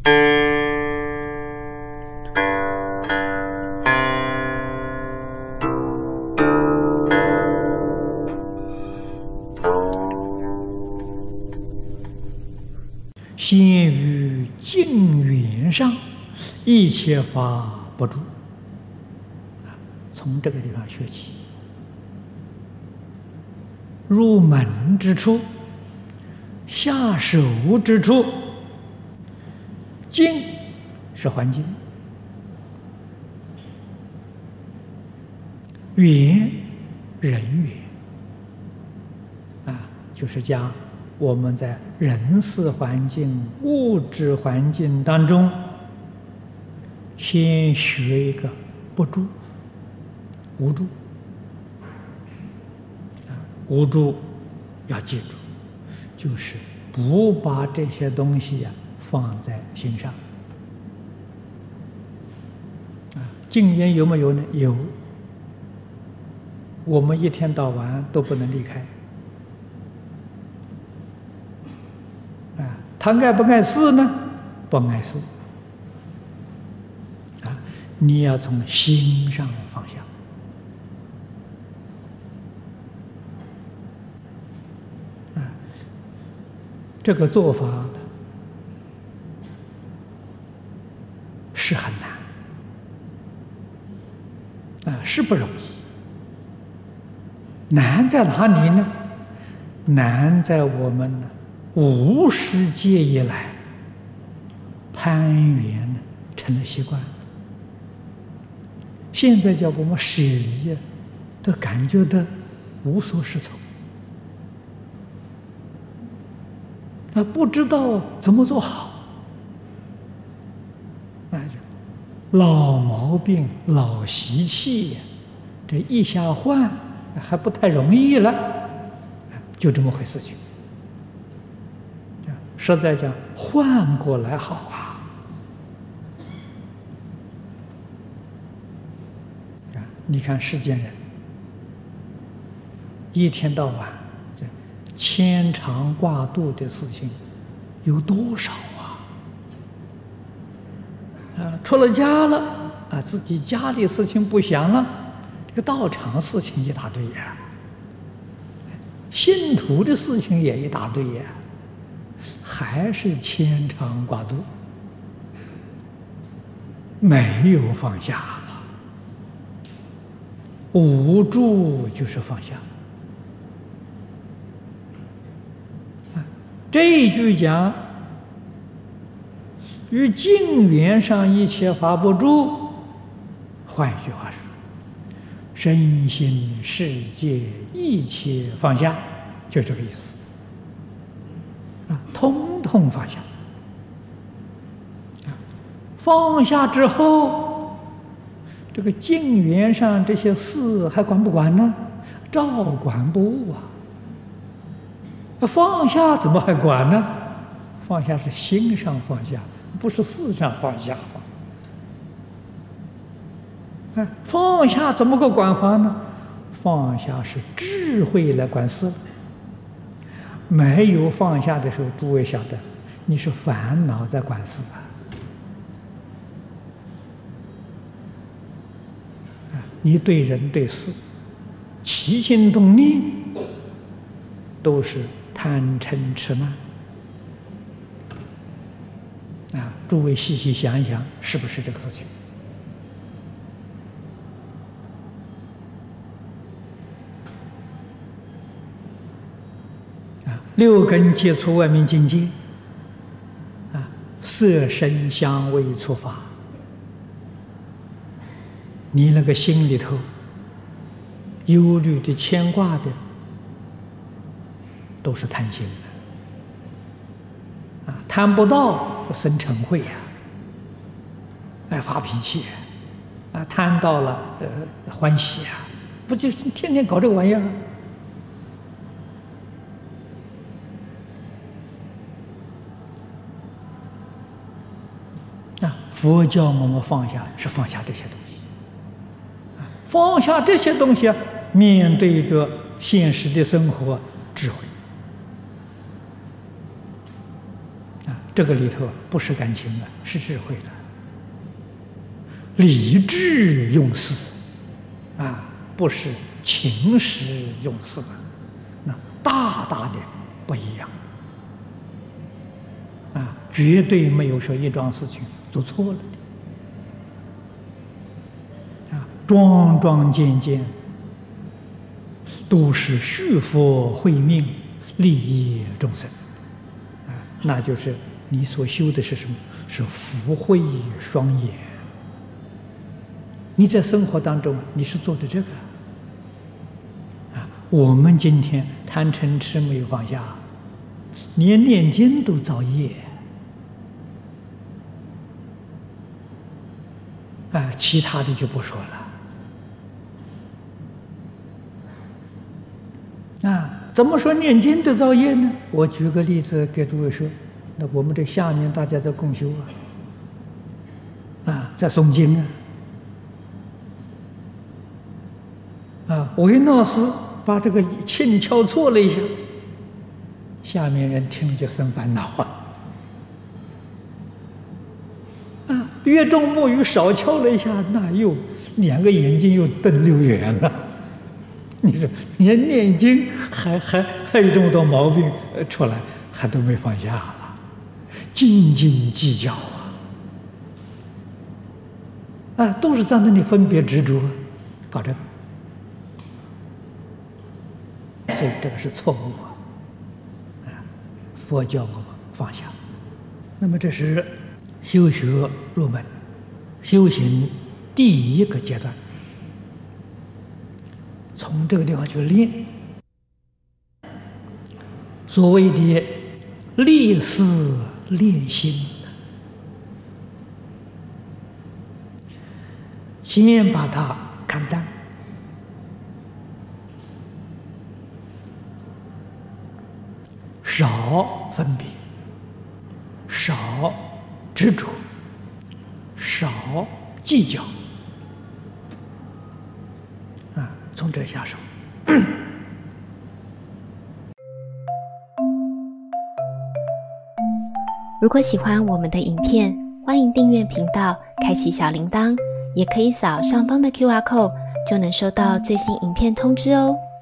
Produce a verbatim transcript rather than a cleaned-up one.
先于境缘上，一切法不住。从这个地方学起，入门之处，下手之处，境是环境，缘人缘啊，就是讲我们在人事环境、物质环境当中，先学一个不住、无住。啊，无住要记住，就是不把这些东西呀、啊、放在心上。啊，境缘有没有呢？有。我们一天到晚都不能离开。啊，他碍不碍事呢？不碍事。啊，你要从心上放下。啊，这个做法是很难，啊，是不容易。难在哪里呢？难在我们呢无始劫以来攀缘呢成了习惯，现在叫我们舍离啊，都感觉到无所适从，那不知道怎么做好，那就老毛病、老习气呀，这一下换。还不太容易了，就这么回事情。实在讲，换过来好啊！啊，你看世间人一天到晚这牵肠挂肚的事情有多少啊？啊，出了家了啊，自己家里事情不详了。这个道场事情一大堆呀，信徒的事情也一大堆呀，还是牵肠挂肚，没有放下了。无住就是放下。这一句讲，于境缘上一切法不住，换一句话说，身心世界一切放下，就这个意思啊，通通放下。放下之后，这个境缘上这些事还管不管呢？照管不误啊。放下怎么还管呢？放下是心上放下，不是事上放下。放下怎么个管法呢？放下是智慧来管事。没有放下的时候，诸位晓得，你是烦恼在管事啊！你对人对事，起心动念都是贪嗔痴慢啊！诸位细细想一想，是不是这个事情？六根接触外面境界，啊，色声香味触法，你那个心里头忧虑的、牵挂的，都是贪心的，啊，贪不到生嗔恚呀，爱发脾气，啊，贪到了呃欢喜呀，不就是天天搞这个玩意儿？佛教我们放下是放下这些东西，放下这些东西，面对着现实的生活，智慧啊， 这个里头不是感情啊，是智慧的，理智用事啊，不是情识用事啊，那大大的不一样啊，绝对没有说一桩事情做错了的啊，桩桩件件都是续佛慧命，利益众生啊，那就是你所修的是什么？是福慧双眼。你在生活当中，你是做的这个啊。我们今天贪嗔痴没有放下，连念经都造业啊，其他的就不说了啊。怎么说念经的造业呢？我举个例子给诸位说，那我们这下面大家在共修啊，啊，在诵经啊，啊，我一老师把这个磬敲错了一下，下面人听了就生烦恼啊，啊，越重木鱼少敲了一下，那又两个眼睛又瞪溜圆了。你说连念经还还还有这么多毛病出来，还都没放下了，斤斤计较啊！啊，都是在那里分别执着，搞这个，所以这个是错误啊！啊，佛教我们放下。那么这是修学入门、修行第一个阶段。从这个地方去练，所谓的立事练心，先把它看淡，少分别，少执着，少计较。从这下手。 如果喜欢我们的影片，欢迎订阅频道，开启小铃铛，也可以扫上方的 Q R code， 就能收到最新影片通知哦。